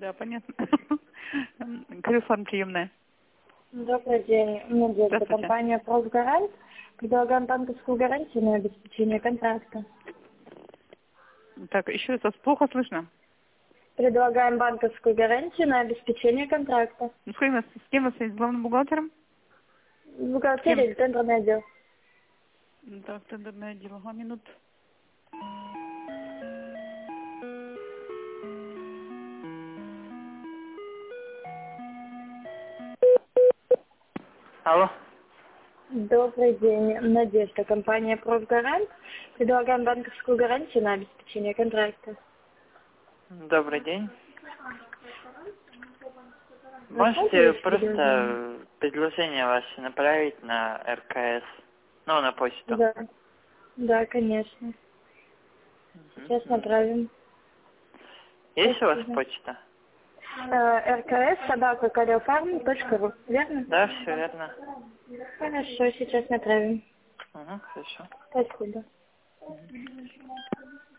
Да, понятно. Крюфан приемная. Добрый день. Надежда, компания «Профгарант». Предлагаем банковскую гарантию на обеспечение контракта. Так, еще раз, вас плохо слышно. Предлагаем банковскую гарантию на обеспечение контракта. Ну, с кем вы с главным бухгалтером? Бухгалтерия или тендерный отдел? Так, тендерное отдел. Ага, минут. Алло. Добрый день. Надежда, компания «Профгарант». Предлагаем банковскую гарантию на обеспечение контракта. Добрый день. Вы Можете пользуетесь предложением? просто предложение ваше направить на РКС, ну, на почту? Да. Да, конечно. Сейчас направим. Есть у вас Спасибо. почта? РКС@kareofarm.ru, верно? Да, все верно. Хорошо, сейчас направим. Угу, хорошо. Спасибо.